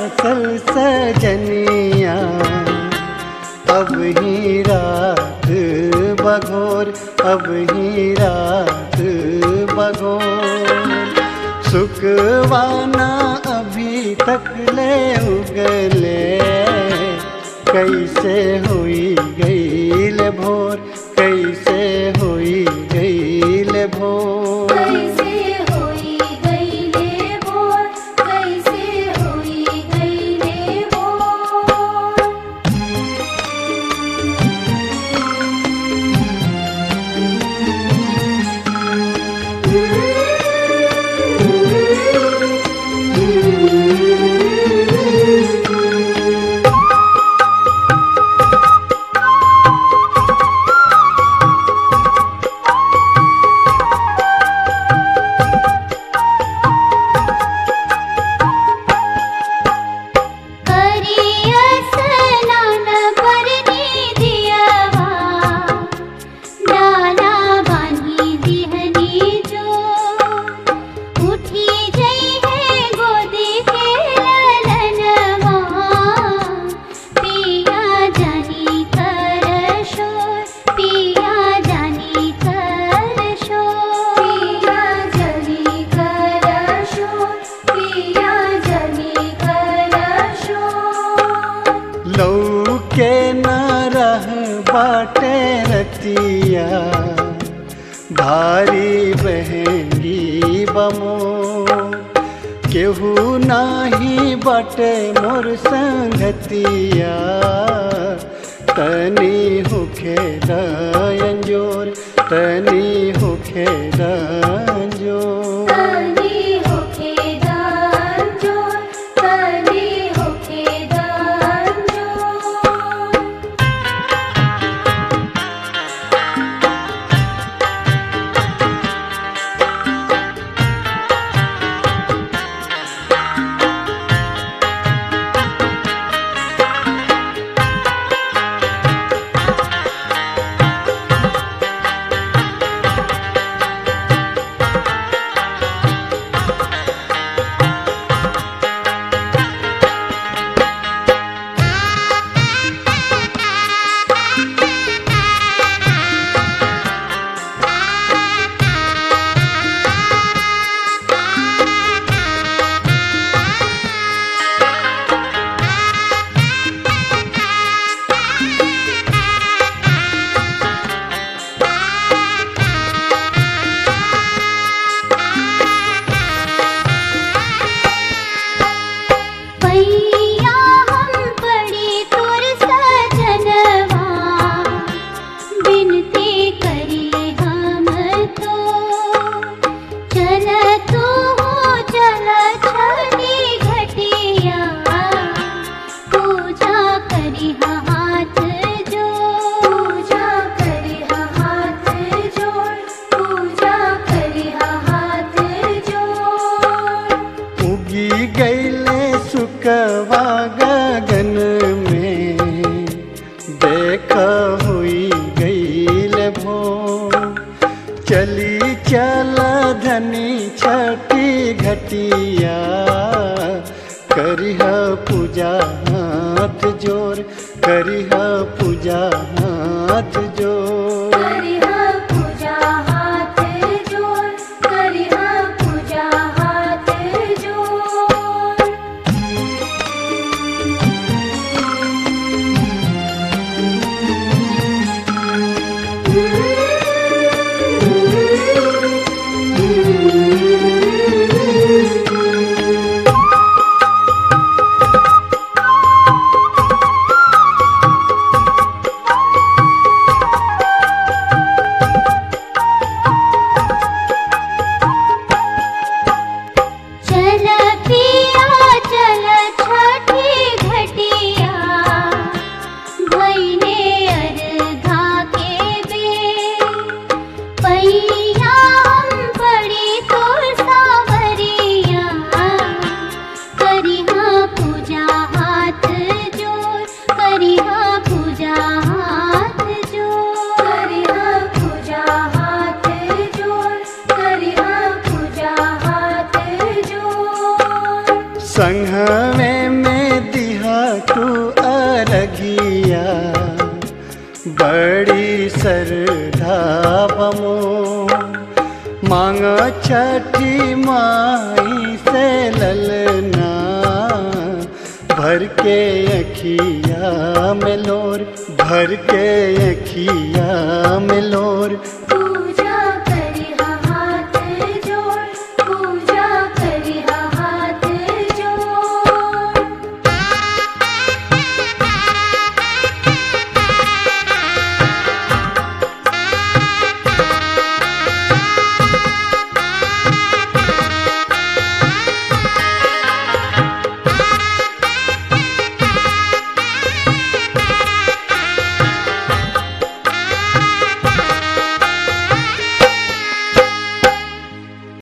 सल सजनिया, अब ही रात बघोर, अब ही रात बघोर। सुकवाना अभी तक ले उगले, कैसे हुई गईल भोर, कैसे हुई गईल भोर। कैसे हुई गईले भोर, कैसे हुई गईले भोर। लौके न रह बाटे रतिया, भारी बहेंगी बमो। केहू नाही बाटे मोर संगतिया, तनी होखे रंजोर, तनी होखे रंजोर। तनी होखे रंजोर, तनी होखे रंजोर। सुकवा गगन में, देख हुई गईल भोर। चली चल धनी छठी घटिया, करिह पूजा हाथ जोर, करिह पूजा हाथ जोर। करिह पूजा हाथ जोर, करिह पूजा हाथ जोर। छठी माई से ललना, भर के अखिया में लोर, भर के अखिया में लोर,